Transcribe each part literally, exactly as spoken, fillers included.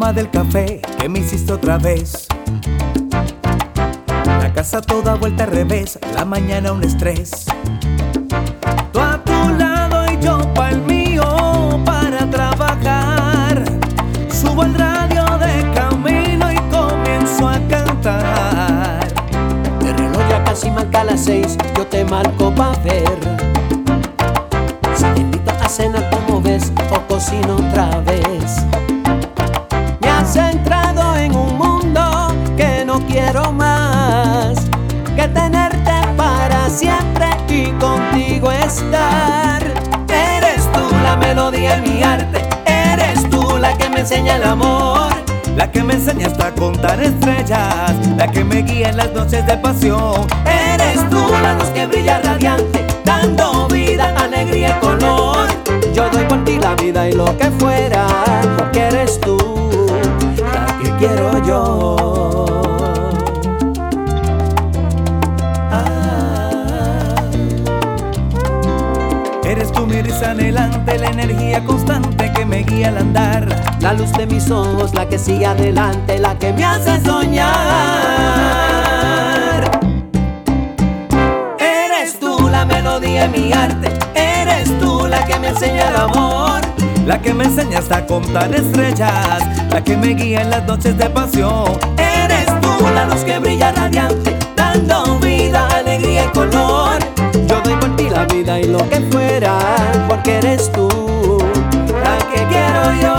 culpa del café que me hiciste otra vez. La casa toda vuelta al revés, la mañana un estrés. Tú a tu lado y yo pa'l mío para trabajar. Subo el radio de camino y comienzo a cantar. El reloj ya casi marca las seis, yo te marco pa' ver si te invito a cenar como ves o cocino otra vez. Me has entrado en un mundo que no quiero más que tenerte para siempre y contigo estar. Eres tú la melodía en mi arte, eres tú la que me enseña el amor, la que me enseña hasta contar estrellas, la que me guía en las noches de pasión. Eres tú la luz que brilla radiante, dando vida, alegría y color. Yo doy por ti la vida y lo que fuera, porque eres tú la que quiero yo. Ah. Eres tú mi risa anhelante, la energía constante que me guía al andar, la luz de mis ojos, la que sigue adelante, la que me hace soñar. Eres tú la melodía en mi arte, eres tú la que me enseña el amor, la que me enseña hasta contar estrellas, la que me guía en las noches de pasión. Eres tú la luz que brilla radiante, dando vida, alegría y color. Yo doy por ti la vida y lo que fuera, porque eres tú la que quiero yo.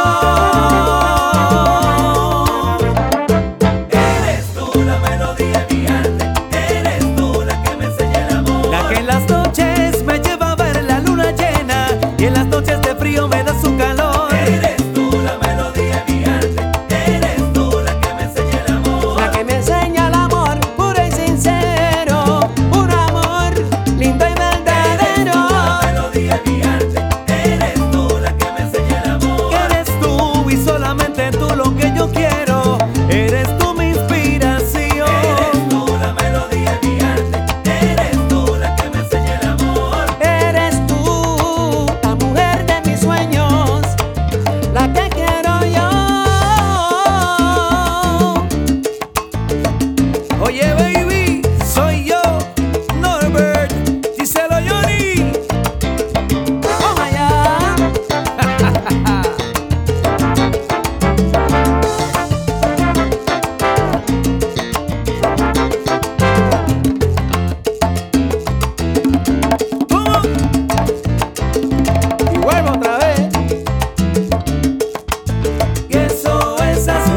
Eres tú la melodía en mi arte, eres tú la que me enseña el amor, la que en las noches me lleva a ver la luna llena y en las noches de frío me da su calor. Eres tú la melodía en mi arte, eres tú la que me enseña el amor, la que me enseña el amor puro y sincero, un amor lindo y verdadero. Eres tú la melodía en mi arte, eres tú la que me enseña el amor, Eres tú y solamente tú lo que yo quiero, eres tú mi inspiración. eres tú la melodía en mi arte, eres tú la que me enseña el amor, eres tú la mujer de mis sueños, la que quiero yo. Oye baby, soy yo, Norbert, Giselo Johnny. Oh my God. ¿Cómo? Y vuelvo otra vez. Y eso es así.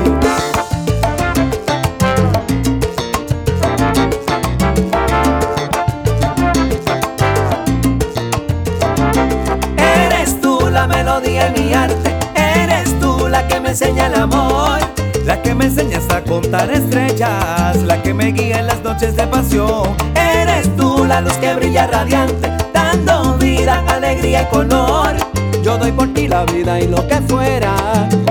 Eres tú la melodía en mi arte, eres tú la que me enseña el amor, La que me enseña hasta contar estrellas, la que me guía en las noches de pasión. eres tú la luz que brilla radiante, dando vida, alegría y color. Yo doy por ti la vida y lo que fuera,